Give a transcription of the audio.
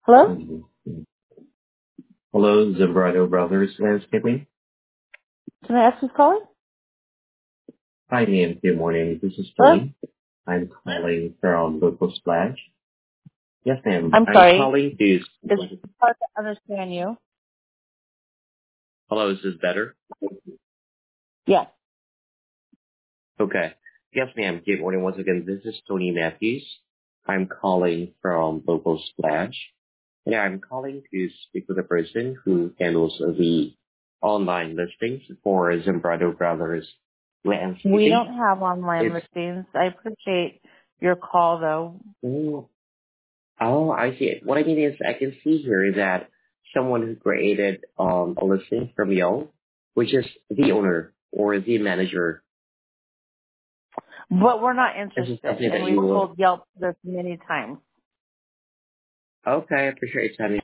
Hello? Hello, Zambrano Brothers Landscaping. Can I ask who's calling? Hi, ma'am. Good morning. This is Hello? Tony. I'm calling from Local Splash. Yes, ma'am. I'm I'm sorry. calling to... It's hard to understand you. Hello, is this better? Yes. Okay. Yes, ma'am. Good morning once again. This is Tony Matthews. I'm calling from Local Splash. Yeah, I'm calling to speak with the person who handles the online listings for Zambrano Brothers We Landscaping. don't have online It's... listings. I appreciate your call, though. Oh, I see. What I mean is, I can see here that someone who created a listing from Yelp, which is the owner or the manager. But we're not This is interested, something and that you we've will. told Yelp this many times. Okay, I appreciate your time.